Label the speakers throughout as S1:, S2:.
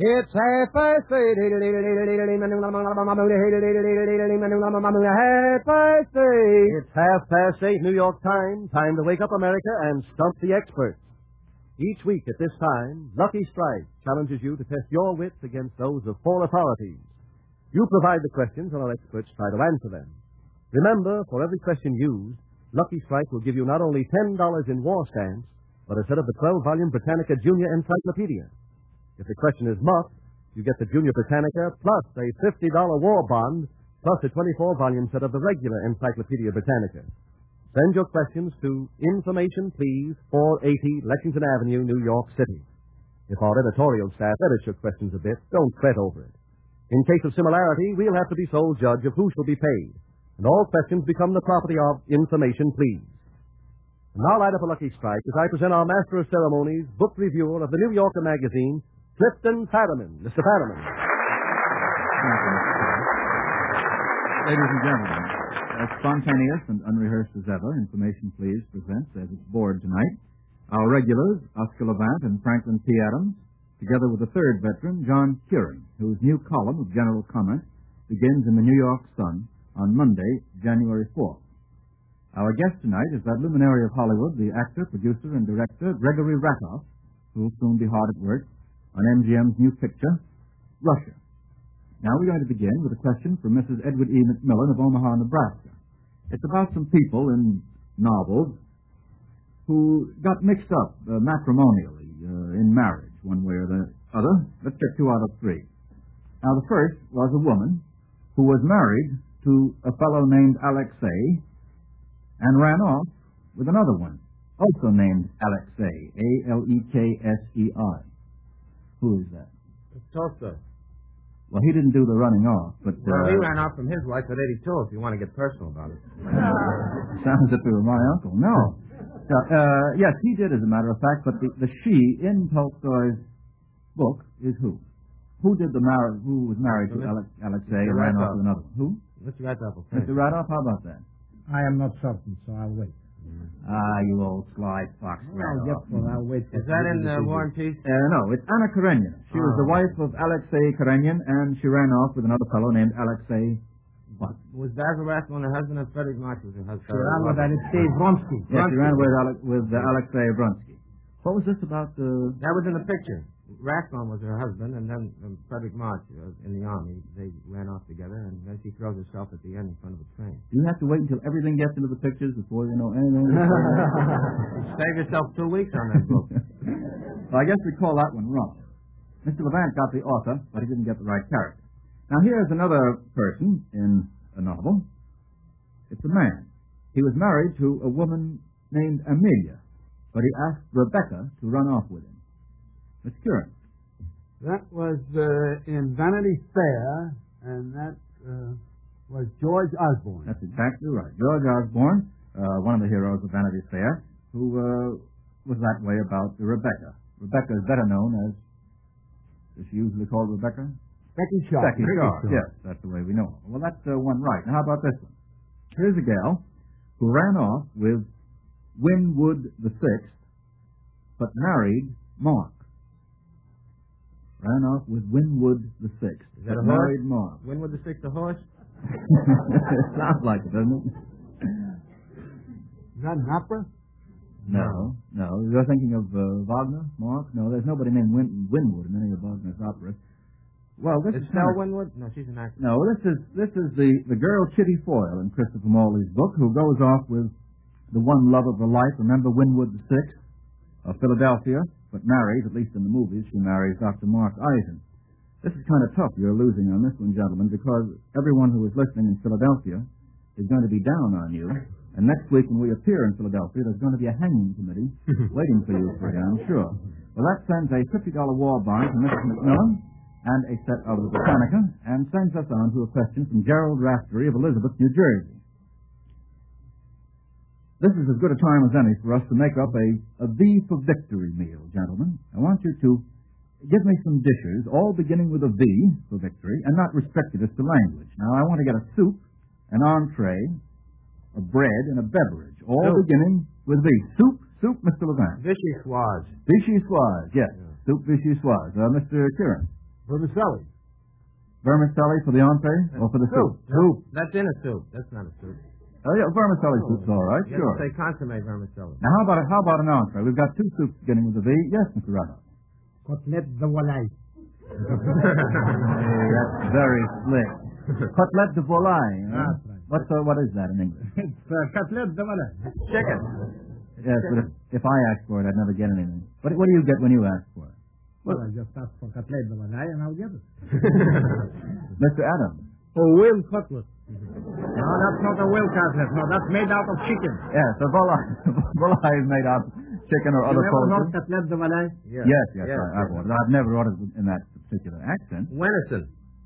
S1: It's half past 8. Half past 8. It's half past 8 New York time. Time to wake up America and stump the experts. Each week at this time, Lucky Strike challenges you to test your wits against those of four authorities. You provide the questions and our experts try to answer them. Remember, for every question used, Lucky Strike will give you not only $10 in war stamps, but a set of the 12-volume Britannica Junior Encyclopedia. If the question is muffed, you get the Junior Britannica plus a $50 war bond plus a 24-volume set of the regular Encyclopedia Britannica. Send your questions to Information Please, 480 Lexington Avenue, New York City. If our editorial staff edits your questions a bit, don't fret over it. In case of similarity, we'll have to be sole judge of who shall be paid, and all questions become the property of Information Please. And now light up a Lucky Strike as I present our Master of Ceremonies, book reviewer of the New Yorker magazine, Clifton Fadiman. Mr. Fadiman.
S2: Ladies and gentlemen, as spontaneous and unrehearsed as ever, Information Please presents, as its board tonight, our regulars, Oscar Levant and Franklin P. Adams, together with a third veteran, John Curran, whose new column of general comment begins in the New York Sun on Monday, January 4th. Our guest tonight is that luminary of Hollywood, the actor, producer, and director, Gregory Ratoff, who will soon be hard at work on MGM's new picture, Russia. Now we're going to begin with a question from Mrs. Edward E. McMillan of Omaha, Nebraska. It's about some people in novels who got mixed up matrimonially in marriage, one way or the other. Let's get 2 out of 3. Now the first was a woman who was married to a fellow named Alexei and ran off with another one, also named Alexei, Aleksei. Who is that?
S1: It's Tolstoy.
S2: Well, he didn't do the running off, but...
S1: Well, he ran off from his wife at 82, if you want to get personal about it.
S2: Sounds as if it were my uncle. No. Yes, he did, as a matter of fact, but the she in Tolstoy's book is who? Who was married to Alexei and ran off with another one? Who?
S1: Mr. Ratoff.
S2: Mr. Ratoff, how about that?
S3: I am not certain, so I'll wait.
S2: You old sly fox.
S3: I'll wait.
S1: Is that in War and Peace?
S2: No, it's Anna Karenina. She was the wife of Alexei Karenin, and she ran off with another fellow named Alexei. What?
S1: Was Basil Raskin her husband, and Frederick March was her husband?
S3: She ran with Alexei Vronsky.
S2: Yes, she ran with Alexei Vronsky. What was this about?
S1: That was in the picture. Raskin was her husband, and then Frederick March in the army. They ran off together, and then she throws herself at the end in front of a train.
S2: You have to wait until everything gets into the pictures before you know anything.
S1: Save yourself 2 weeks on that book.
S2: Well, I guess we call that one wrong. Mr. Levant got the author, but he didn't get the right character. Now, here's another person in a novel. It's a man. He was married to a woman named Amelia, but he asked Rebecca to run off with him. Mr. Curran.
S3: That was in Vanity Fair, and that was George Osborne.
S2: That's exactly right. George Osborne, one of the heroes of Vanity Fair, who was that way about Rebecca. Rebecca is better known as she usually called Rebecca?
S3: Becky Sharp.
S2: Becky Sharp, yes, that's the way we know her. Well, that's one right. Now, how about this one? Here's a gal who ran off with Winwood VI, but married Mark. Ran off with Winwood VI.
S1: Is that a
S2: married
S1: horse?
S2: Mark.
S1: Winwood VI, a horse?
S2: Sounds like it, doesn't it?
S3: Is that an opera?
S2: No. You're thinking of Wagner, Mark? No, there's nobody named Winwood in any of Wagner's operas. Well, this is
S1: Stella Winwood? No, she's an actress.
S2: No, this is the girl Chitty Foyle in Christopher Morley's book, who goes off with the one love of her life. Remember Winwood VI of Philadelphia? But marries, at least in the movies, she marries Dr. Mark Eisen. This is kind of tough. You're losing on this one, gentlemen, because everyone who is listening in Philadelphia is going to be down on you. And next week when we appear in Philadelphia, there's going to be a hanging committee waiting for you for you, I'm sure. Well, that sends a $50 war bond to Mrs. McMillan and a set of the Britannica, and sends us on to a question from Gerald Raftery of Elizabeth, New Jersey. This is as good a time as any for us to make up a V for Victory meal, gentlemen. I want you to give me some dishes, all beginning with a V for victory, and not restricted as to language. Now, I want to get a soup, an entree, a bread, and a beverage, all beginning with V. Soup, Mr. Levant.
S1: Vichyssoise.
S2: Vichyssoise, yes. Yeah. Soup vichyssoise. Mr. Curran.
S3: Vermicelli.
S2: Vermicelli for the entree or for the soup? Soup.
S4: That's in a soup. That's not a soup.
S2: Oh, yeah, vermicelli soup's all right,
S4: You
S2: sure.
S4: have to say consomme vermicelli.
S2: Now, how about an entree? We've got two soups beginning with a V. Yes, Mr. Rado.
S3: Côtelette de volaille.
S2: Hey, that's very slick. Côtelette de volaille. Huh?
S3: That's right.
S2: What is that in English?
S3: It's côtelette de volaille.
S4: Chicken.
S2: Yes, but if I asked for it, I'd never get anything. What do you get when you ask for it?
S3: Well, I just ask for côtelette de volaille and I'll get it.
S2: Mr. Adams.
S3: Oh, whale cutlet. No, that's not a whale cutlet. No, that's made out of chicken.
S2: Yes, the volaille is made out of chicken or other
S3: You never heard
S2: poultry.
S3: côtelette de volaille?
S2: Yes, I've ordered. I've never ordered in that particular accent.
S4: Venison.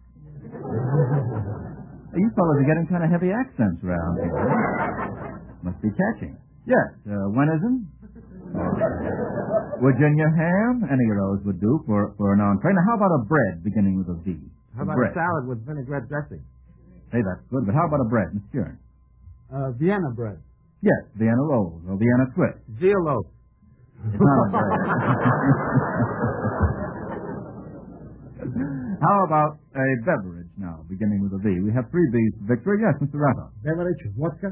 S2: You fellows are getting kind of heavy accents around here. Must be catching. Yes, venison. Virginia ham. Any of those would do for an entree. Now, how about a bread beginning with a V?
S4: How about
S2: bread?
S4: a salad with vinaigrette dressing?
S2: Hey, that's good. But how about a bread, Miss Kieran?
S3: Vienna bread.
S2: Yes, Vienna rolls or Vienna twist.
S4: Veal loaf.
S2: It's not a bread. How about a beverage now, beginning with a V? We have three V's for victory. Yes, Mr. Ratto.
S3: Beverage, vodka.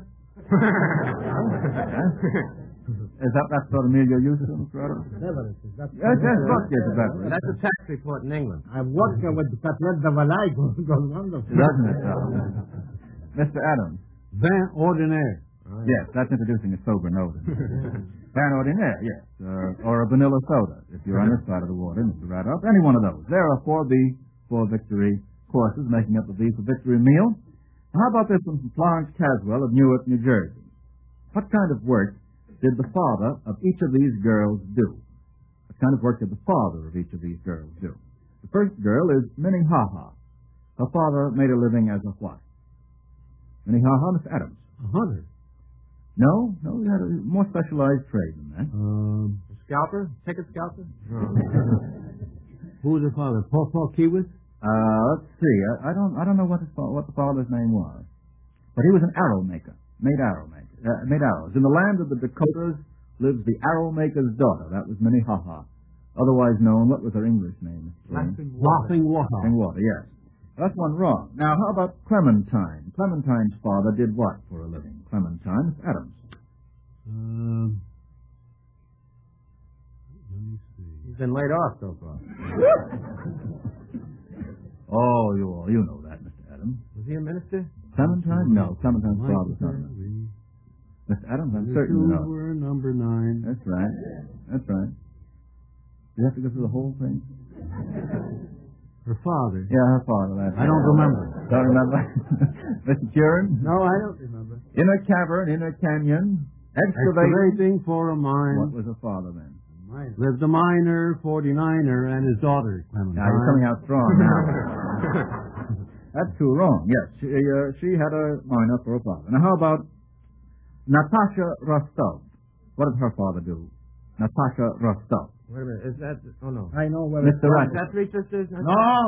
S2: Is that sort of meal you're used to, Mr. Ratto?
S3: Beverage.
S2: Yes, vodka is a beverage.
S4: That's a tax report in England.
S3: Vodka with côtelette de volaille goes wonderful.
S2: Doesn't it, Mr. Adams?
S3: Vin ordinaire.
S2: Yes, that's introducing a sober note. Vin ordinaire, yes. Or a vanilla soda, if you're on this side of the water, Mr. Ratto. Any one of those. There are 4B for victory courses making up the V for victory meal. How about this one from Florence Caswell of Newark, New Jersey? What kind of work did the father of each of these girls do? What kind of work did the father of each of these girls do? The first girl is Minnehaha. Her father made a living as a what? Minnehaha, Miss Adams.
S3: A hunter.
S2: No, he had a more specialized trade than that.
S4: A scalper? Ticket scalper?
S3: Who was the father? Paul Kiewit?
S2: Let's see. I don't know what the father's name was, but he was an arrow maker. Made arrows. In the land of the Dakotas lives the arrow maker's daughter. That was Minnehaha, otherwise known. What was her English name?
S3: Laughing Water.
S2: Laughing Water. Yes. That's one wrong. Now, how about Clementine? Clementine's father did what for a living? Clementine, Miss Adams.
S3: Let me see.
S4: He's been laid off so far.
S2: Oh, you know that, Mr. Adams.
S4: Was he a minister?
S2: Clementine? No, Clementine's father was not. Mr. Adams, I'm certain you know.
S3: Were number 9.
S2: That's right. You have to go through the whole thing?
S3: Her father.
S2: Yeah, her father.
S3: I don't remember.
S2: Don't remember? Mr. Kieran?
S3: No, I don't remember.
S2: In a cavern, in a canyon,
S3: Excavating for a mine.
S2: What was her father then?
S3: Lived a miner, 49er, and his daughter, Clementine.
S2: Now, you're coming out strong now. That's too wrong. Yes, she had a miner for a father. Now, how about Natasha Rostov? What did her father do? Natasha Rostov.
S4: Wait a minute. Is that... Oh, no.
S3: I know where
S2: Mr. Rush.
S4: Is that Three Sisters?
S3: No.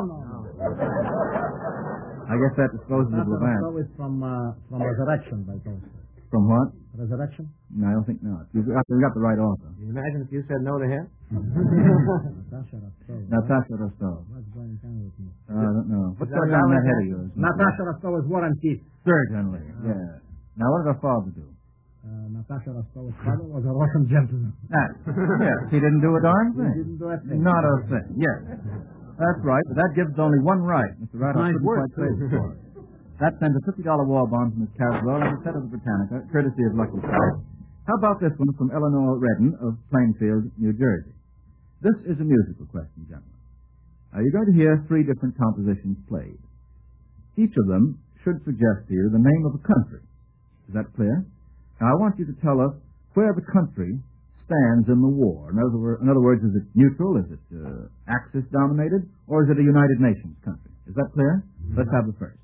S2: I guess that disposes of Levant.
S3: Natasha Rostov is from Resurrection by Tolstoy.
S2: From what?
S3: Resurrection?
S2: No, I don't think not. We've got the right author.
S4: Can you imagine if you said no to him?
S3: Natasha Rostov.
S2: Natasha Rostov.
S3: What's going on with me?
S2: I don't know. What's
S4: that
S2: going on in that
S4: Valerie?
S2: head of yours?
S3: Natasha Rostov is War and Peace.
S2: Certainly, yeah. Now, what did her father do?
S3: Natasha Rostov's father was a Russian gentleman.
S2: Yes, he didn't do a darn
S3: He
S2: thing.
S3: didn't do a thing.
S2: Not a thing, yes. That's right, but that gives only one right. Mr. Rattle
S3: Nice
S2: couldn't
S3: work,
S2: quite say it for it. That sends a $50 war bond to Miss Caswell and a set of the Britannica, courtesy of Lucky Strike. How about this one from Eleanor Redden of Plainfield, New Jersey? This is a musical question, gentlemen. You're going to hear 3 different compositions played. Each of them should suggest to you the name of a country. Is that clear? Now, I want you to tell us where the country stands in the war. In other words, is it neutral? Is it Axis-dominated? Or is it a United Nations country? Is that clear? Mm-hmm. Let's have the first.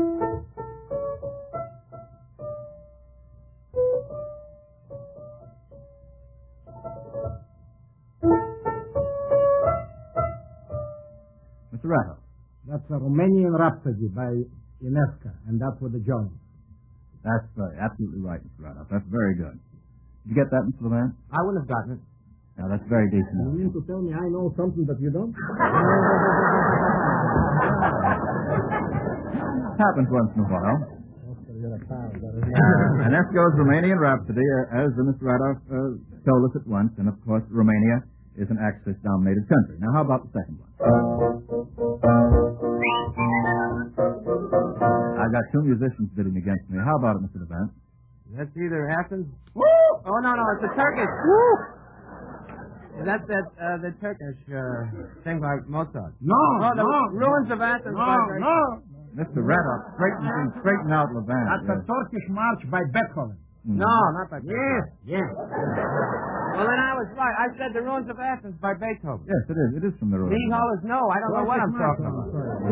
S2: Mr. Rattle.
S3: That's a Romanian Rhapsody by Inesca, and that's with the Jones.
S2: That's absolutely right, Mr. Rattle. That's very good. Did you get that, Mr. Levant?
S4: I wouldn't have gotten it.
S2: Now, that's very decent.
S3: You mean to tell me I know something that you don't?
S2: Happens once in a while. And that goes Romanian Rhapsody, as Mr. Radoff told us at once. And, of course, Romania is an Axis-dominated country. Now, how about the second one? I got two musicians bidding against me. How about it, Mr. Devant?
S4: That's either Athens.
S3: Woo!
S4: Oh, no, it's the Turkish. Woo! That's the Turkish thing by Mozart.
S3: No,
S4: the Ruins of Athens.
S3: no.
S2: Mr. Radoff, straighten out Levant.
S3: That's the Turkish March by Beethoven.
S4: No, not by Beethoven.
S3: Yes.
S4: Well, then I was right. I said the Ruins of Athens by Beethoven.
S2: Yes, it is. It is from the Ruins.
S4: These hollers know. I don't know what I'm talking about.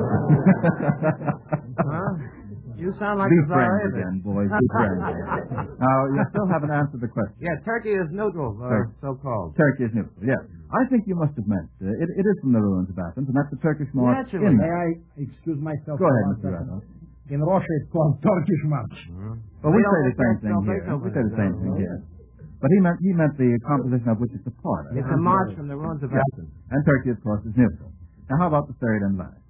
S4: Huh? You sound like
S2: Be
S4: a
S2: friends again, boys. Be friends. Now, you still haven't answered the question.
S4: Yeah, Turkey is neutral, so-called.
S2: Turkey is neutral, yes. I think you must have meant it is from the Ruins of Athens, and that's the Turkish march.
S4: Naturally.
S3: May I excuse myself?
S2: Go ahead, Mr. Radoff.
S3: In Russia, it's called Turkish March.
S2: Well, we say the same thing here. We say the same thing here. But he meant the composition of which it's a part of.
S4: It's a march from the Ruins of Athens.
S2: And Turkey, of course, is neutral. Now, how about the third and last?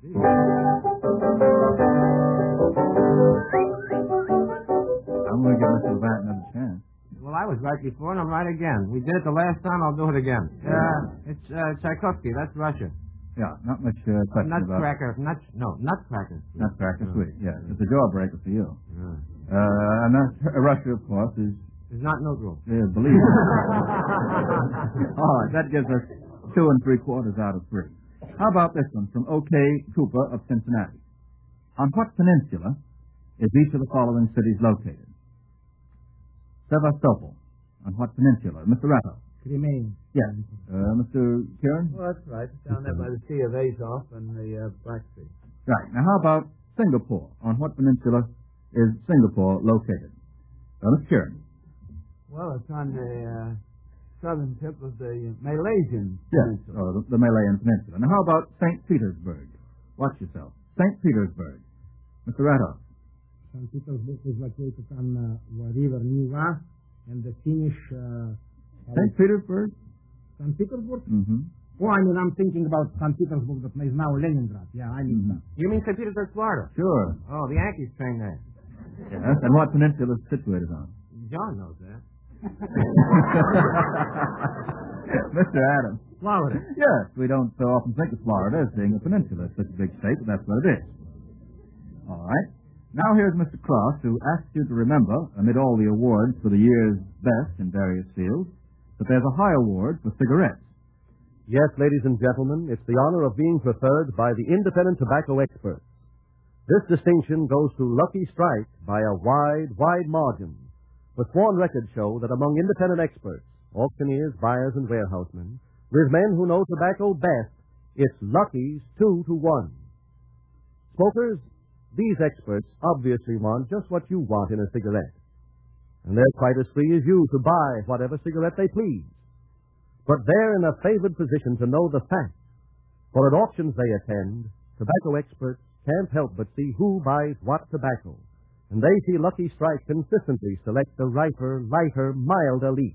S2: I'm going to give Mr. Levant another chance.
S4: Well, I was right before, and I'm right again. We did it the last time. I'll do it again. It's Tchaikovsky. That's Russia.
S2: Yeah, not much question about...
S4: Nutcracker. Nutcracker.
S2: Nutcracker Suite, yes. It's a jawbreaker for you. And Russia, of course, is...
S4: It's not neutral.
S2: Believe it. All right, that gives us 2 3/4 out of 3. How about this one from O.K. Cooper of Cincinnati? On what peninsula is each of the following cities located? Sevastopol. On what peninsula? Mr. Rato.
S3: Crimea.
S2: Yes. Mr. Kieran?
S4: Well, that's right. It's down there by the Sea of Azov and the Black Sea.
S2: Right. Now, how about Singapore? On what peninsula is Singapore located? Mr. Kieran?
S4: Well, it's on the southern tip of the Malaysian
S2: Peninsula. Yes, the Malayan Peninsula. Now, how about St. Petersburg? Watch yourself. St. Petersburg. Mr. Radoff.
S3: St. Petersburg is located on the river Neva and the Finnish...
S2: St. Petersburg?
S3: St. Petersburg?
S2: Mm-hmm.
S3: Oh, I'm thinking about St. Petersburg that is now Leningrad. Yeah, I mean that.
S4: You mean St. Petersburg, Florida?
S2: Sure.
S4: Oh, the Yankees train there.
S2: Yes, and what peninsula is it situated on?
S4: John knows that.
S2: Mr. Adams.
S3: Florida.
S2: Yes, we don't so often think of Florida as being a peninsula. It's such a big state, but that's what it is. All right. Now here's Mr. Cross, who asks you to remember, amid all the awards for the year's best in various fields, that there's a high award for cigarettes.
S1: Yes, ladies and gentlemen, it's the honor of being preferred by the independent tobacco experts. This distinction goes to Lucky Strike by a wide margin. The sworn records show that among independent experts, auctioneers, buyers, and warehousemen, with men who know tobacco best, it's Lucky's 2 to 1. Smokers, these experts obviously want just what you want in a cigarette. And they're quite as free as you to buy whatever cigarette they please. But they're in a favored position to know the facts. For at auctions they attend, tobacco experts can't help but see who buys what tobacco. And they see Lucky Strike consistently select the riper, lighter, milder leaf.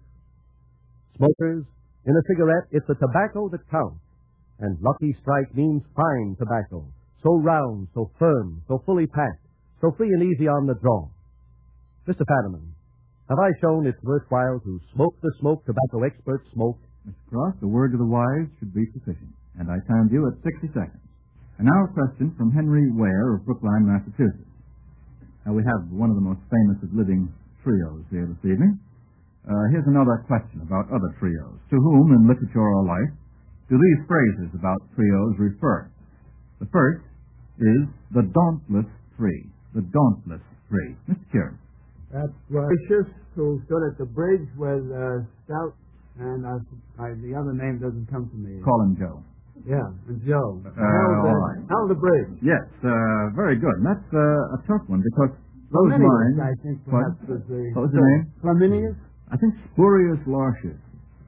S1: Smokers, in a cigarette, it's the tobacco that counts. And Lucky Strike means fine tobacco. So round, so firm, so fully packed, so free and easy on the draw. Mr. Fadiman, have I shown it's worthwhile to smoke the smoke tobacco experts smoke?
S2: Mr. Cross, the word of the wise should be sufficient. And I timed you at 60 seconds. And now a question from Henry Ware of Brookline, Massachusetts. Now, we have one of the most famous of living trios here this evening. Here's another question about other trios. To whom, in literature or life, do these phrases about trios refer? The first is the Dauntless Three. The Dauntless Three. Mr. Kieran.
S5: That's Gracious, who stood at the bridge with Stout, and the other name doesn't come to me.
S2: Call him Joe.
S5: Yeah, and Joe.
S2: All right.
S5: Held the bridge.
S2: Yes, very good. And that's a tough one because those
S5: Flaminius,
S2: lines...
S5: I think, perhaps, was the...
S2: What was the name?
S5: Flaminius?
S2: I think Spurius Lartius.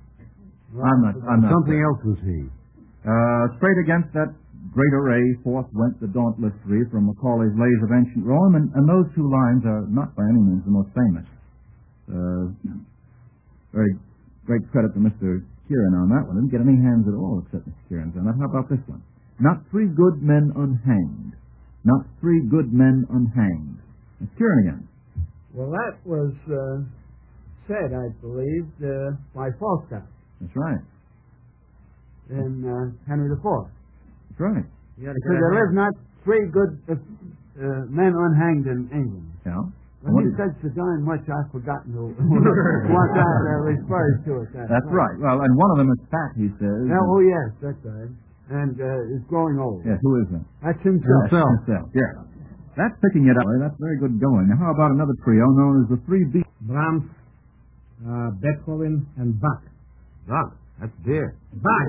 S2: I'm not.
S3: Something else was he.
S2: Straight against that great array, forth went the Dauntless Three from Macaulay's Lays of Ancient Rome, and those two lines are not by any means the most famous. Very great credit to Mr. Kieran on that one. Didn't get any hands at all except Mr. Kieran's on that. How about this one? Not 3 good men unhanged, not 3 good men unhanged. It's Kiernan.
S5: Well, that was said, I believe, by Falstaff
S2: That's right.
S5: in Henry IV.
S2: That's right.
S4: You
S5: So there live not 3 good men unhanged in England.
S2: Yeah.
S5: When you said so darn much, I've forgotten what that refers to it.
S2: That's right. Well, and one of them is fat, he says.
S5: Yeah, oh, yes, that's right. And is growing old.
S2: Yes, who is that?
S5: That's himself.
S2: Himself, yes. That's picking it up. That's very good going. Now, how about another trio known as the 3 Beats?
S3: Brahms, Beethoven, and Bach.
S4: Bach. That's beer.
S3: Bach.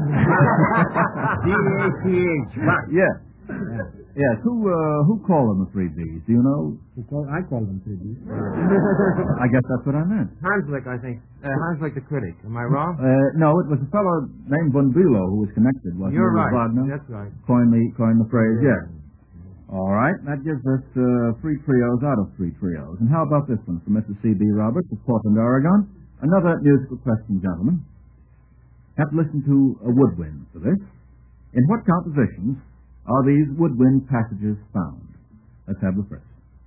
S3: B-A-C-H. Bach.
S2: Yes. Yes. Who called them the 3 Bs? Do you know?
S3: I call them 3Bs.
S2: I guess that's what I meant.
S4: Hanslick, I think. Hanslick the critic. Am I wrong?
S2: No, it was a fellow named von Bülow who was connected, wasn't
S4: You're
S2: he, with
S4: right.
S2: Wagner?
S4: That's right.
S2: Coined the phrase, yes. All right, that gives us 3 trios out of 3 trios. And how about this one from Mr. C.B. Roberts of Portland, Oregon? Another musical question, gentlemen. Have to listen to a woodwind for this. In what compositions are these woodwind passages found? Let's have the first.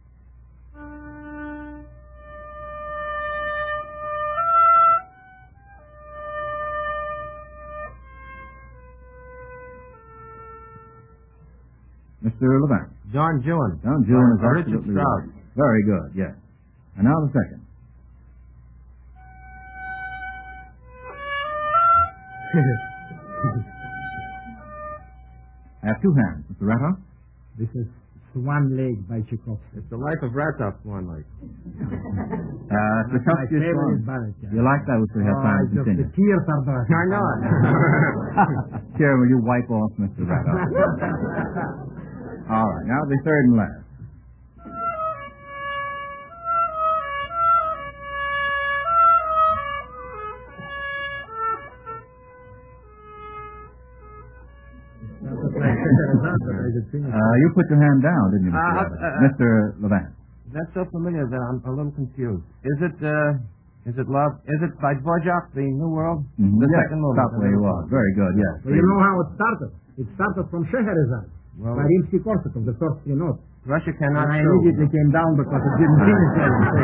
S2: Mr. Levant.
S4: John Jewin.
S2: John Jewin is
S4: Richard
S2: absolutely
S4: Strauss.
S2: right. Very good, yes. And now the second. I have 2 hands, Mr. Rattoff.
S3: This is Swan Lake by Tchaikovsky.
S4: It's the life of Rattoff, one like.
S3: My
S2: Tchaikovsky's
S3: favorite
S2: song.
S3: ballet. Yeah.
S2: You like that, which we have time to
S3: The
S2: continue.
S3: tears are there.
S4: I know it.
S2: Chair, will you wipe off Mr. Rattoff? All right, now the third and last. You put your hand down, didn't you, Mr. Rattoff? Mr. Levant.
S4: That's so familiar that I'm a little confused. Is it love? Is it by Dvorak, The New World?
S2: Mm-hmm.
S4: The
S2: Yes,
S4: second movement.
S2: stop where you are. Very good, yes.
S3: Well, you know how it started. It started from Scheherazade
S4: Well,
S3: by Rimsky-Korsakov, the first 3 notes.
S4: Russia cannot
S3: And I
S4: show.
S3: immediately came down because it didn't finish.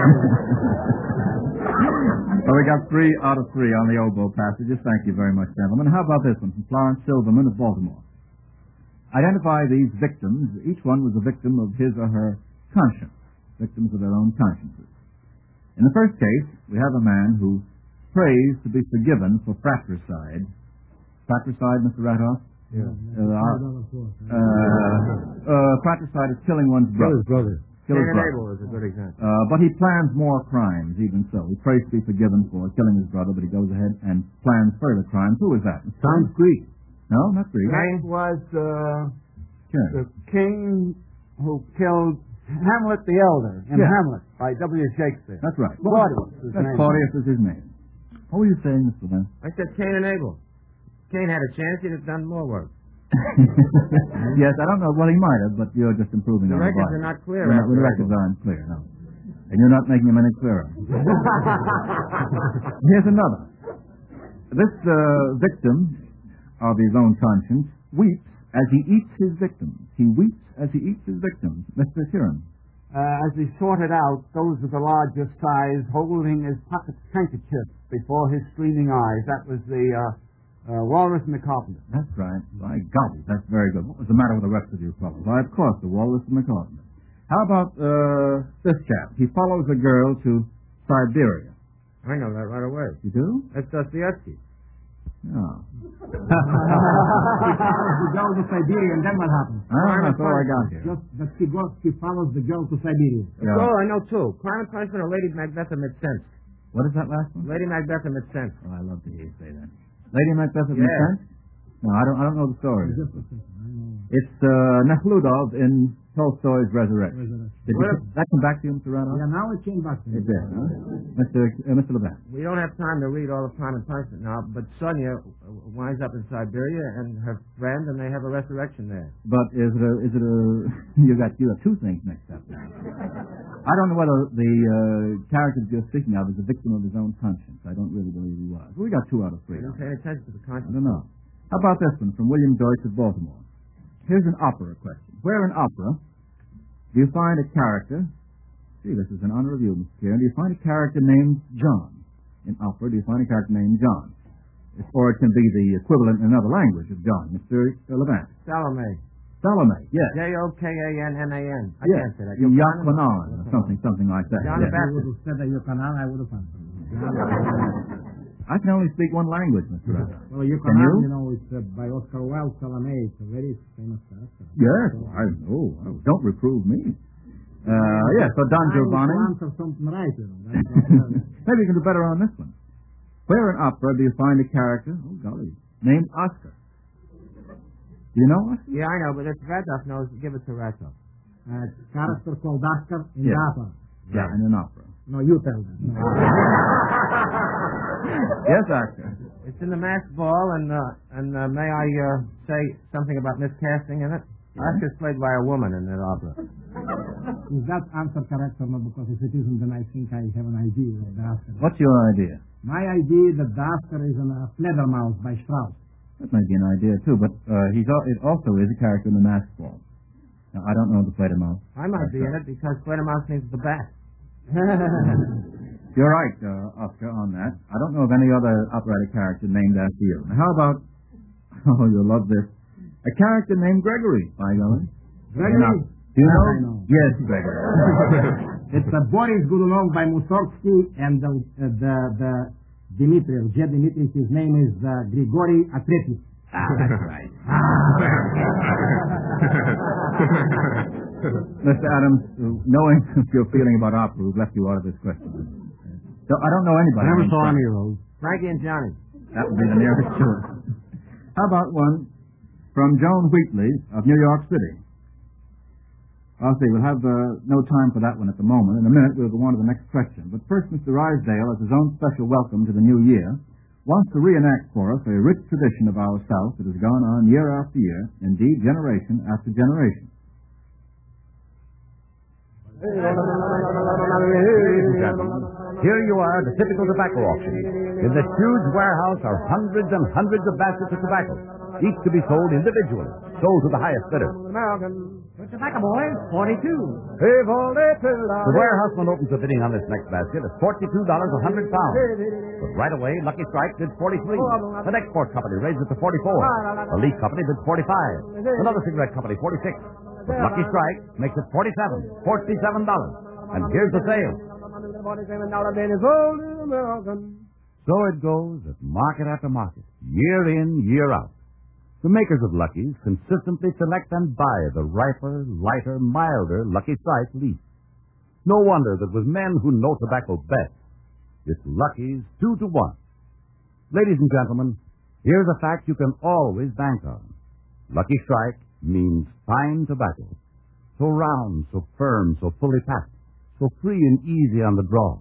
S2: Well, we got 3 out of 3 on the oboe passages. Thank you very much, gentlemen. How about this one from Florence Silverman of Baltimore? Identify these victims. Each one was a victim of his or her conscience, victims of their own consciences. In the first case, we have a man who prays to be forgiven for fratricide. Fratricide, Mr. Rattoff?
S3: Yeah.
S2: Fratricide is killing one's brother. Kill his
S4: Cain and
S2: brother.
S4: Abel is a good example.
S2: But he plans more crimes, even so. He prays to be forgiven for killing his brother, but he goes ahead and plans further crimes. Who is that?
S5: Sounds Greek.
S2: No, not Greek.
S5: That was
S2: Sure.
S5: the king who killed Hamlet the Elder in
S2: Yeah.
S5: Hamlet by W. Shakespeare.
S2: That's right.
S5: Claudius is his
S2: That's
S5: name.
S2: Claudius is his name. What were you saying, Mr. Levant?
S4: I said Cain and Abel. Cain had a chance. He'd have done more work.
S2: Yes, I don't know. Well, he might have, but you're just improving
S4: The
S2: on the
S4: records
S2: Bible.
S4: are not clear.
S2: The
S4: after
S2: records
S4: Abel.
S2: aren't clear, no. And you're not making them any clearer. Here's another. This victim of his own conscience weeps as he eats his victims. He weeps as he eats his victims. Mr. Kieran.
S5: As he sorted out those of the larger size, holding his pocket handkerchief before his streaming eyes. That was the Walrus and the Carpenter.
S2: That's right. By golly, that's very good. What was the matter with the rest of you fellows? Why, of course, the Walrus and the Carpenter. How about this chap? He follows a girl to Siberia.
S4: I know that right away.
S2: You do?
S4: That's Dostoevsky.
S2: No.
S3: He goes to Siberia, and then what happens?
S2: That's all I got here.
S3: Just that he follows the girl to Siberia.
S2: Yeah.
S4: Oh, I know two. Crime and Punishment or Lady Macbeth of Mid-Sense.
S2: What is that last one?
S4: Lady Macbeth of Mid-Sense.
S2: Oh, I love to hear you say that. Lady Macbeth of
S4: Yeah.
S2: Mid-Sense? No, I don't know the story.
S3: Just a second. I know.
S2: It's Nekhludov in Tolstoy's Resurrection. Did that come back to you, Mr. Radov?
S3: Yeah, now it came back to me.
S2: It did, huh? Mr. Levant.
S4: We don't have time to read all of Crime and Punishment now, but Sonia winds up in Siberia and her friend, and they have a resurrection there.
S2: But is it a you got two things mixed up now. I don't know whether the character you're speaking of is a victim of his own conscience. I don't really believe he was. We got 2 out of 3.
S4: I didn't pay attention to the
S2: I
S4: conscience.
S2: don't know. How about this one from William Joyce of Baltimore? Here's an opera question. Where in opera do you find a character, see, this is an honor of you, Mr. Kieran, do you find a character named John? In opera, do you find a character named John? Or it can be the equivalent in another language of John, Mr. Levant.
S4: Salome.
S2: Salome, yes.
S4: Jokannan. I
S2: Yes.
S4: can't say that.
S2: Yochanan, or something like that.
S4: John
S2: Yes.
S4: the
S3: If you would have said that Yochanan, I would have answered.
S2: I can only speak one language, Mr. Ratter.
S3: Well,
S2: Can
S3: Yochanan,
S2: you?
S3: it's by Oscar Wilde, Salome. It's a very famous character.
S2: Yes, I know. Don't reprove me. Yes, so Don Giovanni.
S3: I answer something right, you know. That's
S2: Maybe you can do better on this one. Where in opera do you find a character, oh golly, named Oscar? Do you know Oscar?
S4: Yeah, I know, but if Ratov knows, give it to Ratov.
S3: character called Oscar in
S2: Yes.
S3: Dapa.
S2: Yeah, in an opera.
S3: No, you tell them. No.
S2: Yes, Oscar.
S4: It's in the masked ball, and may I say something about miscasting in it? Oscar's played by a woman in that opera.
S3: Is that answer correct or not? Because if it isn't, then I think I have an idea of the Oscar.
S2: What's your idea?
S3: My idea that the Oscar is in Fledermaus by Strauss.
S2: That might be an idea, too, but it also is a character in the Masked Ball. Now, I don't know the Fledermaus.
S4: I might be in it because Fledermaus means the bat.
S2: You're right, Oscar, on that. I don't know of any other operatic character named after you. Now, how about, oh, you'll love this, a character named Gregory, by golly.
S3: Gregory?
S2: Do you know?
S3: I know.
S2: Yes, Gregory.
S3: It's Boris Godunov by Mussorgsky, and the Dmitriev, Jed Dmitriev, his name is Grigory Atretnik.
S2: Ah, that's right. Mr. Adams, knowing your feeling about opera, we've left you out of this question. So I don't know anybody.
S3: I never
S2: named
S3: saw
S2: Frank.
S3: any of those.
S4: Frankie and Johnny.
S2: That would be the nearest to it. How about one from Joan Wheatley of New York City? I'll see, we'll have no time for that one at the moment. In a minute, we'll go on to the next question. But first, Mr. Rysdale, as his own special welcome to the new year, wants to reenact for us a rich tradition of our South that has gone on year after year, indeed generation after generation.
S1: Ladies and gentlemen, here you are at the typical tobacco auction. In this huge warehouse are hundreds and hundreds of baskets of tobacco, each to be sold individually, sold to the highest bidder.
S3: Tobacco boys, 42.
S1: The warehouseman opens the bidding on this next basket at $42 a hundred pounds. But right away, Lucky Strike bids 43. The Export Company raises it to 44. The Leaf Company bids 45. Another cigarette company, 46. But Lucky Strike makes it $47. And here's the sale. So it goes at market after market, year in, year out. The makers of Lucky's consistently select and buy the riper, lighter, milder Lucky Strike leaf. No wonder that with men who know tobacco best, it's Lucky's 2-to-1. Ladies and gentlemen, here's a fact you can always bank on. Lucky Strike means fine tobacco. So round, so firm, so fully packed, so free and easy on the draw.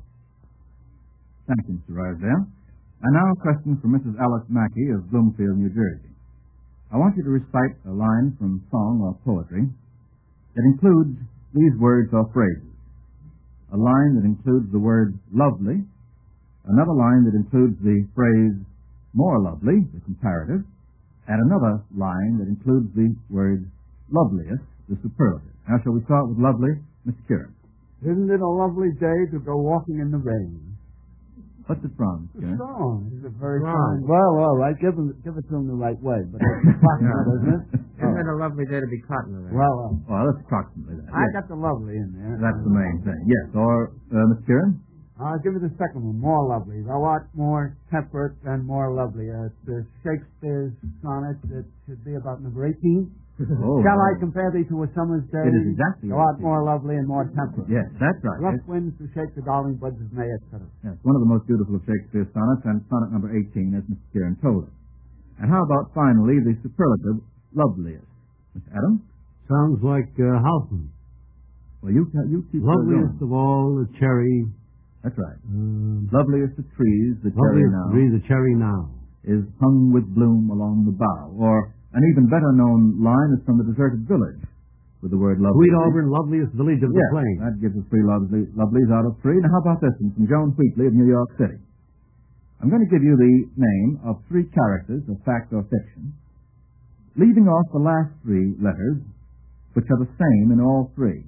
S2: Thank you, Mr. Rysdale. And now a question from Mrs. Alice Mackey of Bloomfield, New Jersey. I want you to recite a line from song or poetry that includes these words or phrases. A line that includes the word lovely, another line that includes the phrase more lovely, the comparative, and another line that includes the word loveliest, the superlative. Now, shall we start with lovely? Mr. Kieran.
S5: Isn't it a lovely day to go walking in the rain?
S2: What's it from, Mr. Kieran?
S5: Song. It's a very
S3: Right.
S5: fine. Well, all right. Give it to him the right way. But it's approximate, isn't it?
S4: Isn't it a lovely day to be caught in the rain?
S5: Well,
S2: Well, that's approximately that.
S5: I
S2: Yes.
S5: got the lovely in there.
S2: That's the main thing. Yes. Or, Mr. Kieran?
S5: I'll give it the second one. More lovely. Thou art more temperate and more lovely. It's Shakespeare's sonnet. It should be about number 18.
S2: Oh,
S5: Shall I compare thee to a summer's day?
S2: It is exactly
S5: Thou art
S2: 18.
S5: more lovely and more temperate.
S2: Yes, that's right.
S5: Rough
S2: It's,
S5: winds to shake the darling buds of May, etc.
S2: yes, one of the most beautiful of Shakespeare's sonnets, and sonnet number 18, as Mr. Kieran told us. And how about, finally, the superlative loveliest? Mr. Adams?
S6: Sounds like Hoffman.
S2: Well, you keep
S6: Loveliest of all, the cherry.
S2: That's right. Loveliest of trees, the cherry
S6: Loveliest
S2: now,
S6: tree, the cherry now.
S2: is hung with bloom along the bough. Or an even better known line is from the deserted village, with the word lovely.
S6: Sweet Auburn, loveliest village of the
S2: Yes,
S6: plain.
S2: that gives us 3 lovelies out of 3. Now, how about this one from Joan Wheatley of New York City? I'm going to give you the name of 3 characters of fact or fiction, leaving off the last 3 letters, which are the same in all 3.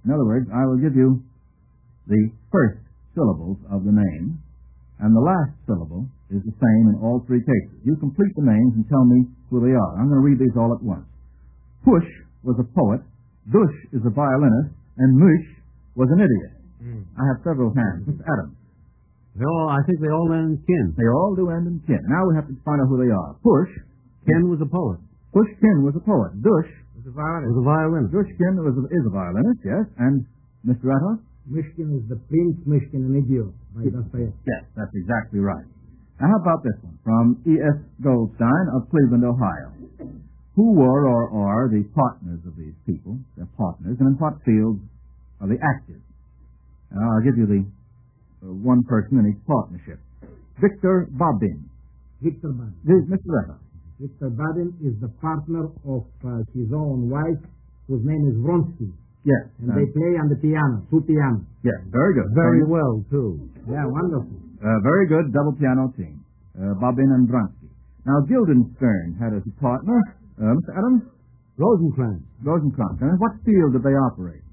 S2: In other words, I will give you the first syllables of the name, and the last syllable is the same in all three cases. You complete the names and tell me who they are. I'm going to read these all at once. Push was a poet, Dush is a violinist, and Mush was an idiot. I have several hands. Mr. Adams.
S6: I think they all end in kin.
S2: They all do end in kin. Now we have to find out who they are. Push.
S6: Ken was a poet.
S2: Pushkin was a poet. Dush
S4: It's a violinist.
S6: Was a violinist.
S2: Dushkin is a violinist, yes. And Mr. Ratto?
S3: Myshkin is the Prince Myshkin, an idiot, by Dostoevsky.
S2: Yes, that's exactly right. Now, how about this one? From E.S. Goldstein of Cleveland, Ohio. Who were or are the partners of these people? They're partners. And in what fields are they active? I'll give you the one person in each partnership. Victor Babin.
S3: Victor Babin.
S2: Mr. Ratto.
S3: Victor Babin is the partner of his own wife, whose name is Vronsky.
S2: Yes.
S3: And they play on the piano, two pianos.
S2: Yes, very good.
S6: Very well, too.
S3: Yeah, wonderful.
S2: Very good double piano team. Babin and Vronsky. Now, Guildenstern had as a partner, Mr. Adams?
S6: Rosencrantz.
S2: Rosencrantz. And in what field did they operate?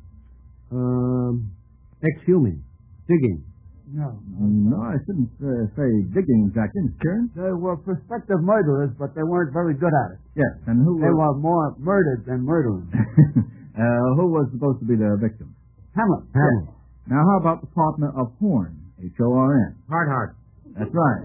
S6: Exhuming. Digging.
S5: No.
S2: No, I shouldn't say digging exactly. Mr. Kieran?
S5: They were prospective murderers, but they weren't very good at it.
S2: Yes, and who
S5: They were more murdered than murdering.
S2: who was supposed to be the victim?
S5: Hamlet.
S6: Hamlet.
S2: Now, how about the partner of Horn? H-O-R-N.
S4: Hard.
S2: That's right.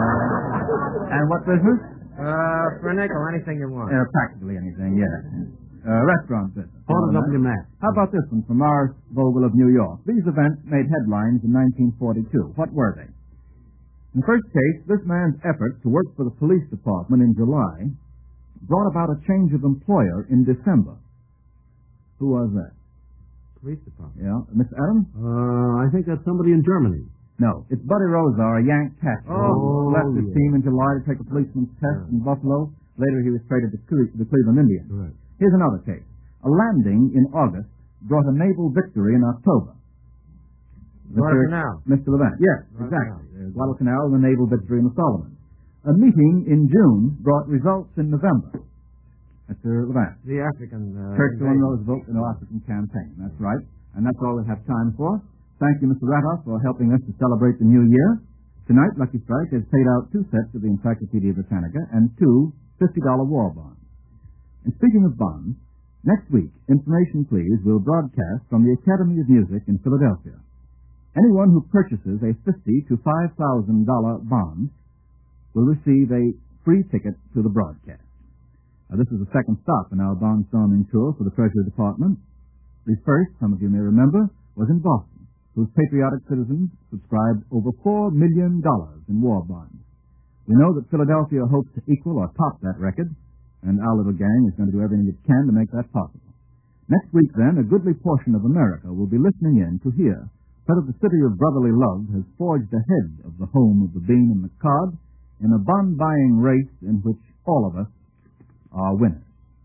S2: And what business?
S4: For a nickel, anything you want.
S2: Practically anything, yes. Restaurant business.
S6: Part of W. Mac.
S2: How about this one from Morris Vogel of New York? These events made headlines in 1942. What were they? In the first case, this man's effort to work for the police department in July brought about a change of employer in December. Who was that?
S4: Police department.
S2: Yeah, Mr. Adams?
S6: I think that's somebody in Germany.
S2: No, it's Buddy Rozar, a Yank catcher.
S6: Oh,
S2: Left his
S6: yeah.
S2: team in July to take a policeman's test in Buffalo. Later, he was traded to the Cleveland Indians.
S6: Right.
S2: Here's another case. A landing in August brought a naval victory in October.
S4: Guadalcanal.
S2: Mr. Levant. Yes,
S4: Guadalcanal.
S2: exactly. Guadalcanal and the naval victory in the Solomons. A meeting in June brought results in November. Mr. Levant.
S4: The African...
S2: Churchill and
S4: invasion.
S2: Roosevelt in the African campaign. That's right. And that's all we have time for. Thank you, Mr. Ratoff, for helping us to celebrate the new year. Tonight, Lucky Strike has paid out 2 sets of the Encyclopedia Britannica and 2 $50 war bonds. And speaking of bonds, next week, Information Please will broadcast from the Academy of Music in Philadelphia. Anyone who purchases a $50,000 to $5,000 bond will receive a free ticket to the broadcast. Now, this is the second stop in our bond-storming tour for the Treasury Department. The first, some of you may remember, was in Boston, whose patriotic citizens subscribed over $4 million in war bonds. We know that Philadelphia hopes to equal or top that record, and our little gang is going to do everything it can to make that possible. Next week, then, a goodly portion of America will be listening in to hear whether the city of brotherly love has forged ahead of the home of the bean and the cod in a bond-buying race in which all of us are winners.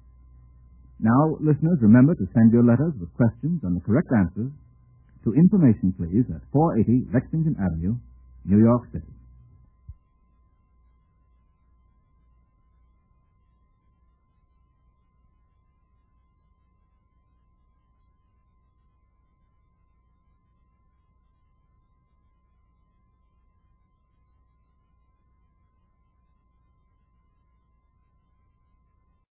S2: Now, listeners, remember to send your letters with questions and the correct answers to Information Please at 480 Lexington Avenue, New York City.